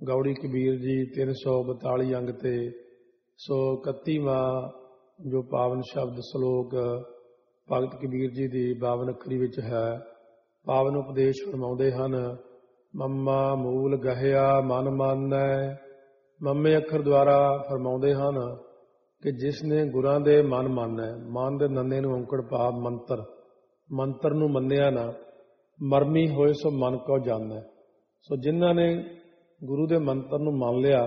ਗੌੜੀ ਕਬੀਰ ਜੀ 342 ਅੰਗ ਤੇ 131ਵਾਂ ਜੋ ਪਾਵਨ ਸ਼ਬਦ ਸਲੋਕ ਭਗਤ ਕਬੀਰ ਜੀ ਦੀ 52 ਅੱਖਰੀ ਵਿੱਚ ਹੈ। ਪਾਵਨ ਉਪਦੇਸ਼ ਫਰਮਾਉਂਦੇ ਹਨ, ਮੰਮਾ ਮੂਲ ਗਹਿਆ ਮਨ ਮਾਨੈ। ਮੰਮੇ ਅੱਖਰ ਦੁਆਰਾ ਫਰਮਾਉਂਦੇ ਹਨ ਕਿ ਜਿਸ ਨੇ ਗੁਰਾਂ ਦੇ ਮਨ ਮਾਨੈ, ਮਨ ਦੇ ਨੰਨੇ ਨੂੰ ਔਂਕੜ ਭਾਵ ਮੰਤਰ, ਮੰਤਰ ਨੂੰ ਮੰਨਿਆ ਨਾ, ਮਰਮੀ ਹੋਏ ਸੋ ਮਨ ਕੋ ਜਾਣੈ। ਸੋ ਜਿਨ੍ਹਾਂ ਨੇ ਗੁਰੂ ਦੇ ਮੰਤਰ ਨੂੰ ਮੰਨ ਲਿਆ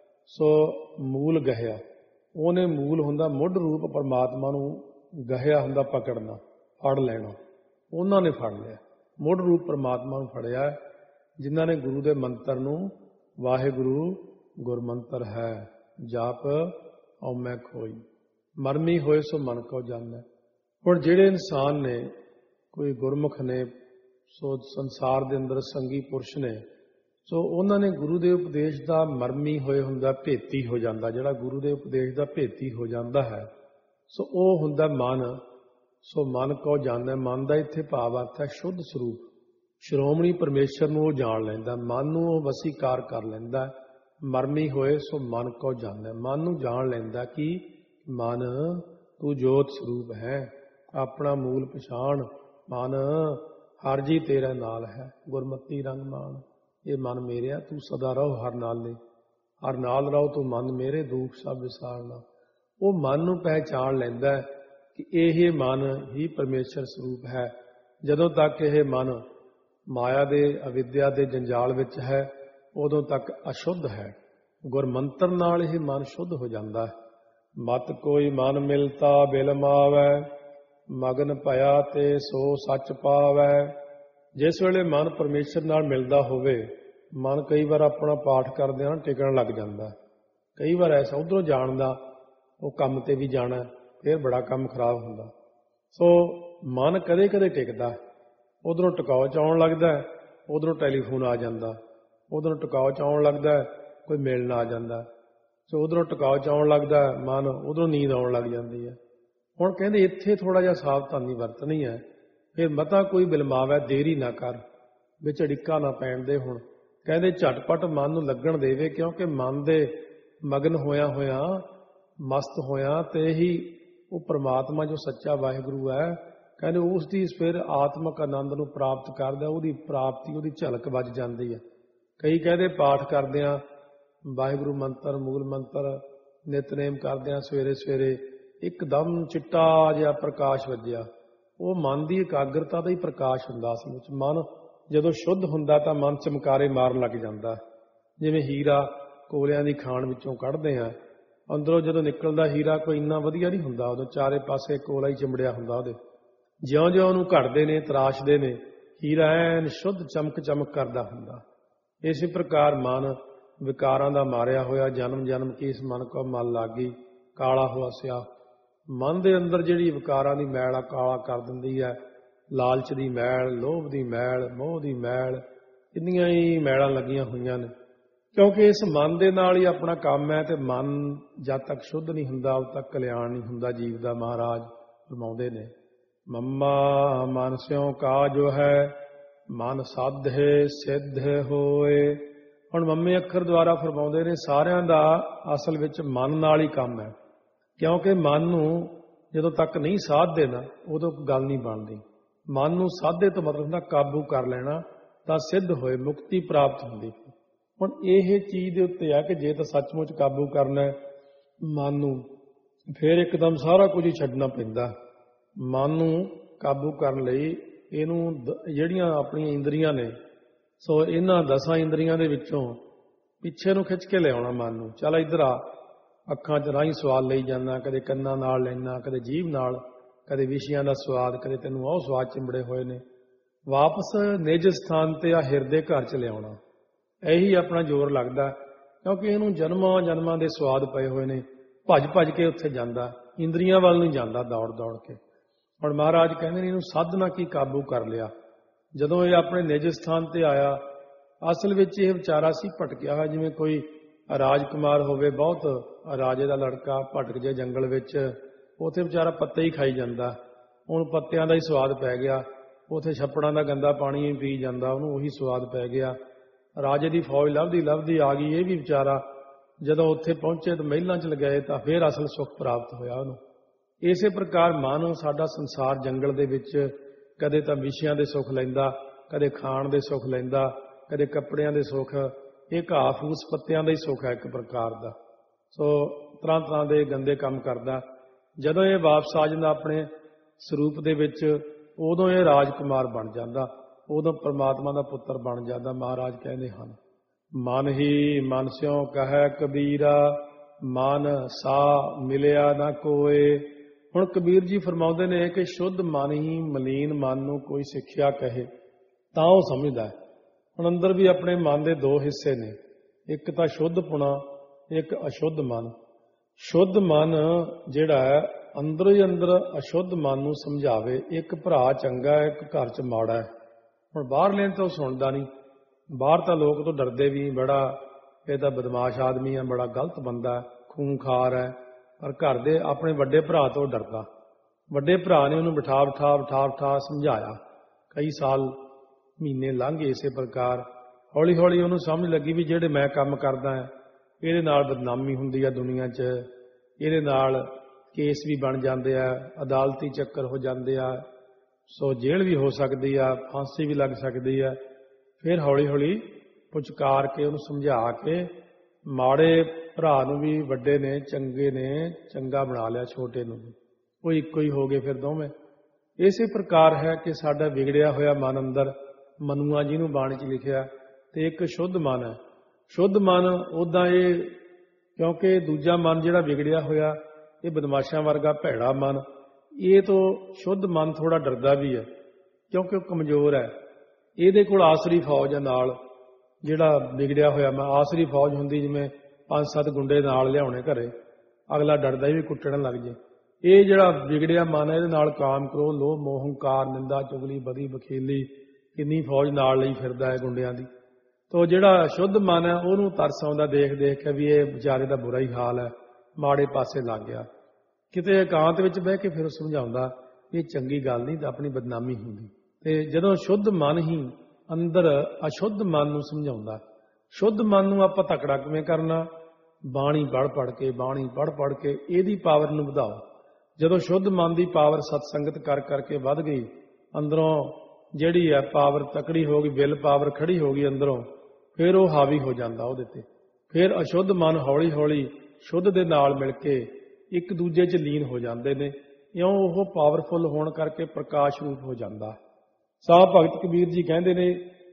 ਸੋ ਮੂਲ ਗਹਿਆ। ਉਹਨੇ ਮੂਲ ਹੁੰਦਾ ਮੁੱਢ ਰੂਪ ਪਰਮਾਤਮਾ ਨੂੰ, ਗਹਿਆ ਹੁੰਦਾ ਪਕੜਨਾ, ਫੜ ਲੈਣਾ। ਉਹਨਾਂ ਨੇ ਫੜ ਲਿਆ, ਮੁੱਢ ਰੂਪ ਪਰਮਾਤਮਾ ਨੂੰ ਫੜਿਆ ਜਿਨ੍ਹਾਂ ਨੇ ਗੁਰੂ ਦੇ ਮੰਤਰ ਨੂੰ, ਵਾਹਿਗੁਰੂ ਗੁਰਮੰਤਰ ਹੈ, ਜਾਪ ਔਮੈ ਖੋਈ, ਮਰਮੀ ਹੋਏ ਸੋ ਮਨ ਕੋ ਜਾਣੈ। ਹੁਣ ਜਿਹੜੇ ਇਨਸਾਨ ਨੇ, ਕੋਈ ਗੁਰਮੁਖ ਨੇ, ਸੋ ਸੰਸਾਰ ਦੇ ਅੰਦਰ ਸੰਗੀ ਪੁਰਸ਼ ਨੇ, ਸੋ ਉਹਨਾਂ ਨੇ ਗੁਰੂ ਦੇ ਉਪਦੇਸ਼ ਦਾ ਮਰਮੀ ਹੋਏ ਹੁੰਦਾ, ਭੇਤੀ ਹੋ ਜਾਂਦਾ। ਜਿਹੜਾ ਗੁਰੂ ਦੇ ਉਪਦੇਸ਼ ਦਾ ਭੇਤੀ ਹੋ ਜਾਂਦਾ ਹੈ ਸੋ ਉਹ ਹੁੰਦਾ ਮਨ। ਸੋ ਮਨ ਕੋ ਜਾਣੈ, ਮਨ ਦਾ ਇੱਥੇ ਭਾਵ ਅਰਥ ਹੈ ਸ਼ੁੱਧ ਸਰੂਪ, ਸ਼੍ਰੋਮਣੀ ਪਰਮੇਸ਼ਰ ਨੂੰ ਉਹ ਜਾਣ ਲੈਂਦਾ, ਮਨ ਨੂੰ ਉਹ ਵਸੀਕਾਰ ਕਰ ਲੈਂਦਾ। ਮਰਮੀ ਹੋਏ ਸੋ ਮਨ ਕੋ ਜਾਣੈ, ਮਨ ਨੂੰ ਜਾਣ ਲੈਂਦਾ ਕਿ ਮਨ ਤੂੰ ਜੋਤ ਸਰੂਪ ਹੈ, ਆਪਣਾ ਮੂਲ ਪਛਾਣ। ਮਨ ਹਰ ਜੀ ਤੇਰੇ ਨਾਲ ਹੈ, ਗੁਰਮਤੀ ਰੰਗ ਮਾਣ। ਇਹ ਮਨ ਮੇਰਿਆ ਤੂੰ ਸਦਾ ਰਹੋ ਹਰ ਨਾਲੇ, ਹਰ ਨਾਲ ਰਹੋ ਤੂੰ ਮਨ ਮੇਰੇ, ਦੁੱਖ ਸਭ ਵਿਸਾਰਨਾ। ਉਹ ਮਨ ਨੂੰ ਪਹਿਚਾਣ ਲੈਂਦਾ ਕਿ ਇਹ ਮਨ ਹੀ ਪਰਮੇਸ਼ਰ ਸਰੂਪ ਹੈ। ਜਦੋਂ ਤੱਕ ਇਹ ਮਨ ਮਾਇਆ ਦੇ, ਅਵਿਦਿਆ ਦੇ ਜੰਜਾਲ ਵਿੱਚ ਹੈ ਉਦੋਂ ਤੱਕ ਅਸ਼ੁੱਧ ਹੈ। ਗੁਰਮੰਤਰ ਨਾਲ ਇਹ ਮਨ ਸ਼ੁੱਧ ਹੋ ਜਾਂਦਾ ਹੈ। ਮਤ ਕੋਈ ਮਨ ਮਿਲਤਾ ਬਿਲ ਮਾਵੈ, ਮਗਨ ਭਇਆ ਤੇ ਸੋ ਸੱਚ ਪਾਵੈ। ਜਿਸ ਵੇਲੇ ਮਨ ਪਰਮੇਸ਼ਰ ਨਾਲ ਮਿਲਦਾ ਹੋਵੇ, ਮਨ ਕਈ ਵਾਰ ਆਪਣਾ ਪਾਠ ਕਰਦਿਆਂ ਟਿਕਣ ਲੱਗ ਜਾਂਦਾ। ਕਈ ਵਾਰ ਐਸਾ ਉੱਧਰੋਂ ਜਾਣਦਾ, ਉਹ ਕੰਮ ਤੇ ਵੀ ਜਾਣਾ, ਫਿਰ ਬੜਾ ਕੰਮ ਖਰਾਬ ਹੁੰਦਾ। ਸੋ ਮਨ ਕਦੇ ਕਦੇ ਟਿਕਦਾ, ਉਧਰੋਂ ਟਿਕਾਓ 'ਚ ਆਉਣ ਲੱਗਦਾ, ਉਧਰੋਂ ਟੈਲੀਫੋਨ ਆ ਜਾਂਦਾ, ਉਧਰੋਂ ਟਿਕਾਓ 'ਚ ਆਉਣ ਲੱਗਦਾ, ਕੋਈ ਮਿਲਣ ਆ ਜਾਂਦਾ। ਸੋ ਉਧਰੋਂ ਟਿਕਾਓ 'ਚ ਆਉਣ ਲੱਗਦਾ ਮਨ, ਉਧਰੋਂ ਨੀਂਦ ਆਉਣ ਲੱਗ ਜਾਂਦੀ ਹੈ। ਹੁਣ ਕਹਿੰਦੇ ਇੱਥੇ ਥੋੜ੍ਹਾ ਜਿਹਾ ਸਾਵਧਾਨੀ ਵਰਤਣੀ ਹੈ। ਫਿਰ ਮਤਾ ਕੋਈ ਬਿਲਮਾਵੈ ਦੇਰੀ ਨਾ ਕਰ, ਵਿੱਚ ਅੜਿੱਕਾ ਨਾ ਪੈਣ ਦੇ। ਹੁਣ ਕਹਿੰਦੇ ਝਟਪਟ ਮਨ ਨੂੰ ਲੱਗਣ ਦੇਵੇ, ਕਿਉਂਕਿ ਮਨ ਦੇ ਮਗਨ ਹੋਇਆ ਮਸਤ ਹੋਇਆ ਤੇ ਹੀ ਉਹ ਪਰਮਾਤਮਾ ਜੋ ਸੱਚਾ ਵਾਹਿਗੁਰੂ ਹੈ, ਕਹਿੰਦੇ ਉਸ ਦੀ ਫਿਰ ਆਤਮਕ ਆਨੰਦ ਨੂੰ ਪ੍ਰਾਪਤ ਕਰਦਾ, ਉਹਦੀ ਪ੍ਰਾਪਤੀ, ਉਹਦੀ ਝਲਕ ਵੱਜ ਜਾਂਦੀ ਹੈ। ਕਈ ਕਹਿੰਦੇ ਪਾਠ ਕਰਦਿਆਂ, ਵਾਹਿਗੁਰੂ ਮੰਤਰ, ਮੂਲ ਮੰਤਰ ਨਿਤਨੇਮ ਕਰਦਿਆਂ ਸਵੇਰੇ ਸਵੇਰੇ ਇੱਕਦਮ ਚਿੱਟਾ ਜਿਹਾ ਪ੍ਰਕਾਸ਼ ਵੱਜਿਆ। ਉਹ ਮਨ ਦੀ ਇਕਾਗਰਤਾ ਦਾ ਹੀ ਪ੍ਰਕਾਸ਼ ਹੁੰਦਾ। ਅਸਲ ਵਿੱਚ ਮਨ ਜਦੋਂ ਸ਼ੁੱਧ ਹੁੰਦਾ ਤਾਂ ਮਨ ਚਮਕਾਰੇ ਮਾਰਨ ਲੱਗ ਜਾਂਦਾ। ਜਿਵੇਂ ਹੀਰਾ ਕੋਲਿਆਂ ਦੀ ਖਾਣ ਵਿੱਚੋਂ ਕੱਢਦੇ ਆ, ਅੰਦਰੋਂ ਜਦੋਂ ਨਿਕਲਦਾ ਹੀਰਾ ਕੋਈ ਇੰਨਾ ਵਧੀਆ ਨਹੀਂ ਹੁੰਦਾ, ਉਦੋਂ ਚਾਰੇ ਪਾਸੇ ਕੋਲਾ ਹੀ ਚਿੰਬੜਿਆ ਹੁੰਦਾ ਉਹਦੇ। ਜਿਉਂ-ਜਿਉਂ ਉਹਨੂੰ ਘੜਦੇ ਨੇ, ਤਰਾਸ਼ਦੇ ਨੇ, ਹੀਰਾ ਐਨ ਸ਼ੁੱਧ ਚਮਕ ਚਮਕ ਕਰਦਾ ਹੁੰਦਾ। ਇਸੇ ਪ੍ਰਕਾਰ ਮਨ ਵਿਕਾਰਾਂ ਦਾ ਮਾਰਿਆ ਹੋਇਆ, ਜਨਮ ਜਨਮ ਕੀ ਇਸ ਮਨ ਕੋ ਮਲ ਲਾਗੀ, ਕਾਲਾ ਹੋਆ ਸਿਆ। ਮਨ ਦੇ ਅੰਦਰ ਜਿਹੜੀ ਵਿਕਾਰਾਂ ਦੀ ਮੈਲ ਆ ਕਾਲਾ ਕਰ ਦਿੰਦੀ ਹੈ। ਲਾਲਚ ਦੀ ਮੈਲ, ਲੋਭ ਦੀ ਮੈਲ, ਮੋਹ ਦੀ ਮੈਲ, ਇੰਨੀਆਂ ਹੀ ਮੈਲਾਂ ਲੱਗੀਆਂ ਹੋਈਆਂ ਨੇ। ਕਿਉਂਕਿ ਇਸ ਮਨ ਦੇ ਨਾਲ ਹੀ ਆਪਣਾ ਕੰਮ ਹੈ, ਤੇ ਮਨ ਜਦ ਤੱਕ ਸ਼ੁੱਧ ਨਹੀਂ ਹੁੰਦਾ ਉਦ ਤੱਕ ਕਲਿਆਣ ਨਹੀਂ ਹੁੰਦਾ ਜੀਵ ਦਾ। ਮਹਾਰਾਜ ਫਰਮਾਉਂਦੇ ਨੇ, ਮੰਮਾ ਮਨ ਸਿਉ ਕਾ ਜੋ ਹੈ, ਮਨ ਸਾਧੇ ਸਿੱਧ ਹੋਏ। ਹੁਣ ਮੰਮੇ ਅੱਖਰ ਦੁਆਰਾ ਫਰਮਾਉਂਦੇ ਨੇ ਸਾਰਿਆਂ ਦਾ ਅਸਲ ਵਿੱਚ ਮਨ ਨਾਲ ਹੀ ਕੰਮ ਹੈ। ਕਿਉਂਕਿ ਮਨ ਨੂੰ ਜਦੋਂ ਤੱਕ ਨਹੀਂ ਸਾਧਦੇ ਨਾ, ਉਦੋਂ ਗੱਲ ਨਹੀਂ ਬਣਦੀ। ਮਨ ਨੂੰ ਸਾਧੇ ਤੋਂ ਮਤਲਬ ਹੁੰਦਾ ਕਾਬੂ ਕਰ ਲੈਣਾ, ਤਾਂ ਸਿੱਧ ਹੋਏ, ਮੁਕਤੀ ਪ੍ਰਾਪਤ ਹੁੰਦੀ। ਹੁਣ ਇਹ ਚੀਜ਼ ਦੇ ਉੱਤੇ ਆ ਕਿ ਜੇ ਤਾਂ ਸੱਚਮੁੱਚ ਕਾਬੂ ਕਰਨਾ ਮਨ ਨੂੰ, ਫਿਰ ਇੱਕਦਮ ਸਾਰਾ ਕੁਝ ਹੀ ਛੱਡਣਾ ਪੈਂਦਾ। ਮਨ ਨੂੰ ਕਾਬੂ ਕਰਨ ਲਈ ਇਹਨੂੰ ਜਿਹੜੀਆਂ ਆਪਣੀਆਂ ਇੰਦਰੀਆਂ ਨੇ, ਸੋ ਇਹਨਾਂ 10 ਇੰਦਰੀਆਂ ਦੇ ਵਿੱਚੋਂ ਪਿੱਛੇ ਨੂੰ ਖਿੱਚ ਕੇ ਲਿਆਉਣਾ ਮਨ ਨੂੰ। ਚੱਲ ਇੱਧਰ ਆ, ਅੱਖਾਂ 'ਚ ਰਾਹੀਂ ਸਵਾਦ ਲਈ ਜਾਂਦਾ, ਕਦੇ ਕੰਨਾਂ ਨਾਲ ਲੈਣਾ, ਕਦੇ ਜੀਭ ਨਾਲ, ਕਦੇ ਵਿਸ਼ਿਆਂ ਦਾ ਸਵਾਦ, ਕਦੇ ਤੈਨੂੰ ਉਹ ਸਵਾਦ ਚਿੰਬੜੇ ਹੋਏ ਨੇ। ਵਾਪਸ ਨਿਜ ਸਥਾਨ ਤੇ ਆ ਹਿਰਦੇ ਘਰ 'ਚ ਲਿਆਉਣਾ, ਇਹੀ ਆਪਣਾ ਜ਼ੋਰ ਲੱਗਦਾ। ਕਿਉਂਕਿ ਇਹਨੂੰ ਜਨਮਾਂ ਜਨਮਾਂ ਦੇ ਸਵਾਦ ਪਏ ਹੋਏ ਨੇ, ਭੱਜ ਭੱਜ ਕੇ ਉੱਥੇ ਜਾਂਦਾ, ਇੰਦਰੀਆਂ ਵੱਲ ਨਹੀਂ ਜਾਂਦਾ ਦੌੜ ਦੌੜ ਕੇ। ਹੁਣ ਮਹਾਰਾਜ ਕਹਿੰਦੇ ਨੇ ਇਹਨੂੰ ਸਾਧਨਾ ਕੀ ਕਾਬੂ ਕਰ ਲਿਆ। ਜਦੋਂ ਇਹ ਆਪਣੇ ਨਿਜ ਸਥਾਨ ਤੇ ਆਇਆ, ਅਸਲ ਵਿੱਚ ਇਹ ਵਿਚਾਰਾ ਸੀ ਭਟਕਿਆ ਹੋਇਆ। ਜਿਵੇਂ ਕੋਈ ਰਾਜਕੁਮਾਰ ਹੋਵੇ, ਬਹੁਤ ਰਾਜੇ ਦਾ ਲੜਕਾ, ਭਟਕ ਜੇ ਜੰਗਲ ਵਿੱਚ, ਉੱਥੇ ਵਿਚਾਰਾ ਪੱਤੇ ਹੀ ਖਾਈ ਜਾਂਦਾ, ਉਹਨੂੰ ਪੱਤਿਆਂ ਦਾ ਹੀ ਸਵਾਦ ਪੈ ਗਿਆ। ਉੱਥੇ ਛੱਪੜਾਂ ਦਾ ਗੰਦਾ ਪਾਣੀ ਪੀ ਜਾਂਦਾ, ਉਹਨੂੰ ਉਹੀ ਸਵਾਦ ਪੈ ਗਿਆ। ਰਾਜੇ ਦੀ ਫੌਜ ਲੱਭਦੀ ਆ ਗਈ। ਇਹ ਵੀ ਵਿਚਾਰਾ ਜਦੋਂ ਉੱਥੇ ਪਹੁੰਚੇ ਤਾਂ ਮਹਿਲਾਂ 'ਚ ਲਗਾਏ ਤਾਂ ਫਿਰ ਅਸਲ ਸੁੱਖ ਪ੍ਰਾਪਤ ਹੋਇਆ ਉਹਨੂੰ। ਇਸੇ ਪ੍ਰਕਾਰ ਮਨ ਸਾਡਾ ਸੰਸਾਰ ਜੰਗਲ ਦੇ ਵਿੱਚ ਕਦੇ ਤਾਂ ਵਿਸ਼ਿਆਂ ਦੇ ਸੁੱਖ ਲੈਂਦਾ, ਕਦੇ ਖਾਣ ਦੇ ਸੁੱਖ ਲੈਂਦਾ, ਕਦੇ ਕੱਪੜਿਆਂ ਦੇ ਸੁੱਖ। ਇਹ ਘਾਹ ਫੂਸ ਪੱਤਿਆਂ ਦਾ ਹੀ ਸੁੱਖ ਹੈ ਇੱਕ ਪ੍ਰਕਾਰ ਦਾ। ਸੋ ਤਰ੍ਹਾਂ ਤਰ੍ਹਾਂ ਦੇ ਗੰਦੇ ਕੰਮ ਕਰਦਾ। ਜਦੋਂ ਇਹ ਵਾਪਸ ਆ ਜਾਂਦਾ ਆਪਣੇ ਸਰੂਪ ਦੇ ਵਿੱਚ, ਉਦੋਂ ਇਹ ਰਾਜਕੁਮਾਰ ਬਣ ਜਾਂਦਾ, ਉਦੋਂ ਪਰਮਾਤਮਾ ਦਾ ਪੁੱਤਰ ਬਣ ਜਾਂਦਾ। ਮਹਾਰਾਜ ਕਹਿੰਦੇ ਹਨ, ਮਨ ਹੀ ਮਨ ਸਿਉ ਕਹੈ ਕਬੀਰਾ, ਮਨ ਸਾ ਮਿਲਿਆ ਨਾ ਕੋਏ। ਹੁਣ ਕਬੀਰ ਜੀ ਫਰਮਾਉਂਦੇ ਨੇ ਕਿ ਸ਼ੁੱਧ ਮਨ ਹੀ ਮਲੀਨ ਮਨ ਨੂੰ ਕੋਈ ਸਿੱਖਿਆ ਕਹੇ ਤਾਂ ਉਹ ਸਮਝਦਾ ਹੈ। ਹੁਣ ਅੰਦਰ ਵੀ ਆਪਣੇ ਮਨ ਦੇ ਦੋ ਹਿੱਸੇ ਨੇ, ਇੱਕ ਤਾਂ ਸ਼ੁੱਧ ਪੁਣਾ, ਇੱਕ ਅਸ਼ੁੱਧ ਮਨ। ਸ਼ੁੱਧ ਮਨ ਜਿਹੜਾ ਹੈ ਅੰਦਰੋਂ ਹੀ ਅੰਦਰ ਅਸ਼ੁੱਧ ਮਨ ਨੂੰ ਸਮਝਾਵੇ। ਇੱਕ ਭਰਾ ਚੰਗਾ ਹੈ, ਇੱਕ ਘਰ 'ਚ ਮਾੜਾ ਹੈ। ਹੁਣ ਬਾਹਰਲੇ ਤੋਂ ਸੁਣਦਾ ਨਹੀਂ, ਬਾਹਰ ਤਾਂ ਲੋਕ ਤੋਂ ਡਰਦੇ ਵੀ, ਬੜਾ ਇਹ ਤਾਂ ਬਦਮਾਸ਼ ਆਦਮੀ ਹੈ, ਬੜਾ ਗਲਤ ਬੰਦਾ, ਖੂੰਖਾਰ ਹੈ। ਪਰ ਘਰ ਦੇ ਆਪਣੇ ਵੱਡੇ ਭਰਾ ਤੋਂ ਡਰਦਾ। ਵੱਡੇ ਭਰਾ ਨੇ ਉਹਨੂੰ ਬਿਠਾ ਸਮਝਾਇਆ। ਕਈ ਸਾਲ ਮਹੀਨੇ ਲੰਘ ਗਏ ਇਸੇ ਪ੍ਰਕਾਰ। ਹੌਲੀ ਹੌਲੀ ਉਹਨੂੰ ਸਮਝ ਲੱਗੀ ਵੀ ਜਿਹੜੇ ਮੈਂ ਕੰਮ ਕਰਦਾ ਹਾਂ ਇਹਦੇ ਨਾਲ ਬਦਨਾਮੀ ਹੁੰਦੀ ਆ ਦੁਨੀਆ 'ਚ, ਇਹਦੇ ਨਾਲ ਕੇਸ ਵੀ ਬਣ ਜਾਂਦੇ ਆ, ਅਦਾਲਤੀ ਚੱਕਰ ਹੋ ਜਾਂਦੇ ਆ, ਸੋ ਜੇਲ੍ਹ ਵੀ ਹੋ ਸਕਦੀ ਆ, ਫਾਂਸੀ ਵੀ ਲੱਗ ਸਕਦੀ ਆ। ਫਿਰ ਹੌਲੀ ਹੌਲੀ ਪੁਚਕਾਰ ਕੇ ਉਹਨੂੰ ਸਮਝਾ ਕੇ ਮਾੜੇ ਭਰਾ ਨੂੰ ਵੀ ਵੱਡੇ ਨੇ ਚੰਗੇ ਨੇ ਚੰਗਾ ਬਣਾ ਲਿਆ, ਛੋਟੇ ਨੂੰ ਵੀ ਉਹ ਇੱਕੋ ਹੀ ਹੋ ਗਏ ਫਿਰ ਦੋਵੇਂ। ਇਸੇ ਪ੍ਰਕਾਰ ਹੈ ਕਿ ਸਾਡਾ ਵਿਗੜਿਆ ਹੋਇਆ ਮਨ ਅੰਦਰ ਮਨੂਆ ਜਿਹਨੂੰ ਬਾਣੀ 'ਚ ਲਿਖਿਆ, ਤੇ ਇੱਕ ਸ਼ੁੱਧ ਮਨ ਹੈ। ਸ਼ੁੱਧ ਮਨ ਉੱਦਾਂ ਇਹ, ਕਿਉਂਕਿ ਦੂਜਾ ਮਨ ਜਿਹੜਾ ਵਿਗੜਿਆ ਹੋਇਆ ਇਹ ਬਦਮਾਸ਼ਾਂ ਵਰਗਾ ਭੈੜਾ ਮਨ, ਇਹ ਤੋਂ ਸ਼ੁੱਧ ਮਨ ਥੋੜਾ ਡਰਦਾ ਵੀ ਹੈ ਕਿਉਂਕਿ ਉਹ ਕਮਜ਼ੋਰ ਹੈ। ਇਹਦੇ ਕੋਲ ਆਸਰੀ ਫੌਜ ਹੈ ਨਾਲ। ਜਿਹੜਾ ਵਿਗੜਿਆ ਹੋਇਆ ਮੈਂ ਆਸਰੀ ਫੌਜ ਹੁੰਦੀ, ਜਿਵੇਂ 5-7 ਗੁੰਡੇ ਨਾਲ ਲਿਆਉਣੇ ਘਰੇ, ਅਗਲਾ ਡਰਦਾ ਵੀ ਕੁੱਟਣ ਲੱਗ ਜੇ। ਇਹ ਜਿਹੜਾ ਵਿਗੜਿਆ ਮਨ ਹੈ ਇਹਦੇ ਨਾਲ ਕਾਮ, ਕ੍ਰੋਧ, ਲੋਭ, ਮੋਹ, ਹੰਕਾਰ, ਨਿੰਦਾ, ਚੁਗਲੀ, ਬਦੀ, ਬਖੀਲੀ ਕਿੰਨੀ ਫੌਜ ਨਾਲ ਲਈ ਫਿਰਦਾ ਹੈ ਗੁੰਡਿਆਂ ਦੀ। ਤੋ ਜਿਹੜਾ ਸ਼ੁੱਧ ਮਨ ਹੈ ਉਹਨੂੰ ਤਰਸ ਆਉਂਦਾ ਦੇਖ ਦੇਖ ਕੇ ਵੀ ਇਹ ਵਿਚਾਰੇ ਦਾ ਬੁਰਾ ਹੀ ਹਾਲ ਹੈ, ਮਾੜੇ ਪਾਸੇ ਲੱਗ ਗਿਆ। ਕਿਤੇ ਇਕਾਂਤ ਵਿੱਚ ਬਹਿ ਕੇ ਫਿਰ ਉਹ ਸਮਝਾਉਂਦਾ ਇਹ ਚੰਗੀ ਗੱਲ ਨਹੀਂ ਤਾਂ ਆਪਣੀ ਬਦਨਾਮੀ ਹੁੰਦੀ। ਤੇ ਜਦੋਂ ਸ਼ੁੱਧ ਮਨ ਹੀ ਅੰਦਰ ਅਸ਼ੁੱਧ ਮਨ ਨੂੰ ਸਮਝਾਉਂਦਾ। ਸ਼ੁੱਧ ਮਨ ਨੂੰ ਆਪਾਂ ਤਕੜਾ ਕਿਵੇਂ ਕਰਨਾ? ਬਾਣੀ ਪੜ੍ਹ ਕੇ ਇਹਦੀ ਪਾਵਰ ਨੂੰ ਵਧਾਓ। ਜਦੋਂ ਸ਼ੁੱਧ ਮਨ ਦੀ ਪਾਵਰ ਸਤਸੰਗਤ ਕਰ ਕਰਕੇ ਵੱਧ ਗਈ, ਅੰਦਰੋਂ ਜਿਹੜੀ ਹੈ ਪਾਵਰ ਤਕੜੀ ਹੋ ਗਈ, ਵਿਲ ਪਾਵਰ ਖੜੀ ਹੋ ਗਈ ਅੰਦਰੋਂ, ਫਿਰ ਉਹ ਹਾਵੀ ਹੋ ਜਾਂਦਾ ਉਹਦੇ ਤੇ। ਫਿਰ ਅਸ਼ੁੱਧ ਮਨ ਹੌਲੀ ਹੌਲੀ ਸ਼ੁੱਧ ਦੇ ਨਾਲ ਮਿਲ ਕੇ ਇੱਕ ਦੂਜੇ 'ਚ ਲੀਨ ਹੋ ਜਾਂਦੇ ਨੇ। ਇਉਂ ਉਹ ਪਾਵਰਫੁੱਲ ਹੋਣ ਕਰਕੇ ਪ੍ਰਕਾਸ਼ ਰੂਪ ਹੋ ਜਾਂਦਾ। ਸਾਹ ਭਗਤ ਕਬੀਰ ਜੀ ਕਹਿੰਦੇ ਨੇ,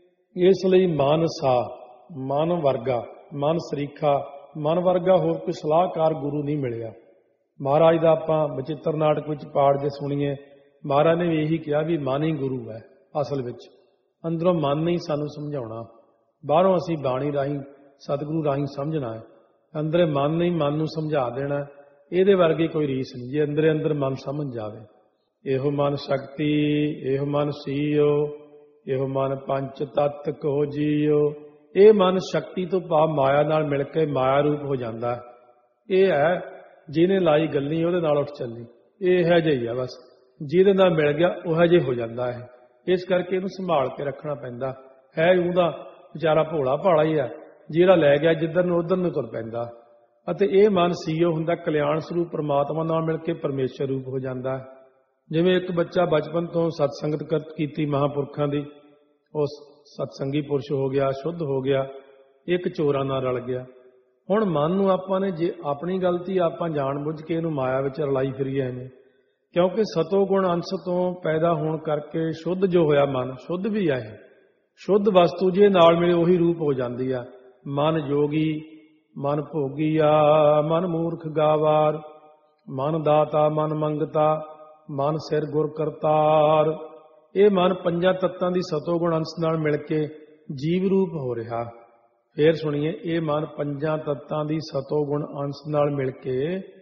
ਇਸ ਲਈ ਮਨ ਸਾ, ਮਨ ਵਰਗਾ, ਮਨ ਸਰੀਖਾ, ਮਨ ਵਰਗਾ ਹੋਰ ਕੋਈ ਸਲਾਹਕਾਰ ਗੁਰੂ ਨਹੀਂ ਮਿਲਿਆ। ਮਹਾਰਾਜ ਦਾ ਆਪਾਂ ਬਚਿੱਤਰ ਨਾਟਕ ਵਿੱਚ ਪਾਠ ਜੇ ਸੁਣੀਏ, ਮਹਾਰਾਜ ਨੇ ਵੀ ਇਹੀ ਕਿਹਾ ਵੀ ਮਨ ਹੀ ਗੁਰੂ ਹੈ ਅਸਲ ਵਿੱਚ। ਅੰਦਰੋਂ ਮਨ ਨਹੀਂ ਸਾਨੂੰ ਸਮਝਾਉਣਾ, ਬਾਹਰੋਂ ਅਸੀਂ ਬਾਣੀ ਰਾਹੀਂ ਸਤਿਗੁਰੂ ਰਾਹੀਂ ਸਮਝਣਾ ਹੈ। ਅੰਦਰੇ ਮਨ ਨਹੀਂ ਮਨ ਨੂੰ ਸਮਝਾ ਦੇਣਾ। ਇਹਦੇ ਵਰਗੀ ਕੋਈ ਰੀਸ ਨਹੀਂ ਜੇ ਅੰਦਰੇ ਅੰਦਰ ਮਨ ਸਮਝ ਜਾਵੇ। ਇਹੋ ਮਨ ਸ਼ਕਤੀ, ਇਹੋ ਮਨ ਸੀਓ, ਇਹੋ ਮਨ ਪੰਚ ਤਤ ਕੋ ਜੀਓ। ਇਹ ਮਨ ਸ਼ਕਤੀ ਤੋਂ ਭਾਵ ਮਾਇਆ ਨਾਲ ਮਿਲ ਕੇ ਮਾਇਆ ਰੂਪ ਹੋ ਜਾਂਦਾ। ਇਹ ਹੈ ਜਿਹਨੇ ਲਾਈ ਗੱਲੀ ਉਹਦੇ ਨਾਲ ਉੱਠ ਚੱਲੀ, ਇਹ ਹੈ ਜਿਹੀ ਆ ਬਸ। ਜਿਹਦੇ ਨਾਲ ਮਿਲ ਗਿਆ ਉਹ ਜਿਹੇ ਹੋ ਜਾਂਦਾ ਹੈ। ਇਸ ਕਰਕੇ ਇਹਨੂੰ ਸੰਭਾਲ ਕੇ ਰੱਖਣਾ ਪੈਂਦਾ ਹੈ। ਉਹਦਾ ਵਿਚਾਰਾ ਭੋਲਾ ਭਾਲਾ ਹੀ ਆ, ਜਿਹੜਾ ਲੈ ਗਿਆ ਜਿੱਧਰ ਨੂੰ ਉਧਰ ਨੂੰ ਤੁਰ ਪੈਂਦਾ। ਅਤੇ ਇਹ ਮਨ ਸੀਓ ਹੁੰਦਾ, ਕਲਿਆਣ ਸਰੂਪ ਪਰਮਾਤਮਾ ਨਾਲ ਮਿਲ ਕੇ ਪਰਮੇਸ਼ਰ ਰੂਪ ਹੋ ਜਾਂਦਾ। ਜਿਵੇਂ ਇੱਕ ਬੱਚਾ ਬਚਪਨ ਤੋਂ ਸਤਸੰਗਤ ਕੀਤੀ ਮਹਾਂਪੁਰਖਾਂ ਦੀ, ਉਹ ਸਤਸੰਗੀ ਪੁਰਸ਼ ਹੋ ਗਿਆ, ਸ਼ੁੱਧ ਹੋ ਗਿਆ, ਇੱਕ ਚੋਰਾਂ ਨਾਲ ਰਲ ਗਿਆ। ਹੁਣ ਮਨ ਨੂੰ ਆਪਾਂ ਨੇ ਜੇ ਆਪਣੀ ਗਲਤੀ ਆਪਾਂ ਜਾਣ ਬੁੱਝ ਕੇ ਇਹਨੂੰ ਮਾਇਆ ਵਿੱਚ ਰਲਾਈ ਫਿਰੀਏ ਐਵੇਂ, ਕਿਉਂਕਿ ਸਤੋ ਗੁਣ ਅੰਸ਼ ਤੋਂ ਪੈਦਾ ਹੋਣ ਕਰਕੇ ਸ਼ੁੱਧ ਜੋ ਹੋਇਆ ਮਨ ਸ਼ੁੱਧ ਵੀ ਆ। ਇਹ ਸ਼ੁੱਧ ਵਸਤੂ ਜੇ ਨਾਲ ਮਿਲੇ ਉਹੀ ਰੂਪ ਹੋ ਜਾਂਦੀ ਆ। ਮਨ ਜੋਗੀ, ਮਨ ਭੋਗੀਆ, ਮਨ ਮੂਰਖ ਗਾਵਾਰ, ਮਨ ਦਾਤਾ, ਮਨ ਮੰਗਤਾ, ਮਨ ਸਿਰ ਗੁਰ ਕਰਤਾਰ। ਇਹ ਮਨ ਪੰਜਾਂ ਤੱਤਾਂ ਦੀ ਸਤੋ ਗੁਣ ਅੰਸ਼ ਨਾਲ ਮਿਲ ਕੇ ਜੀਵ ਰੂਪ ਹੋ ਰਿਹਾ। ਫੇਰ ਸੁਣੀਏ, ਇਹ ਮਨ ਪੰਜਾਂ ਤੱਤਾਂ ਦੀ ਸਤੋ ਗੁਣ ਅੰਸ਼ ਨਾਲ ਮਿਲ ਕੇ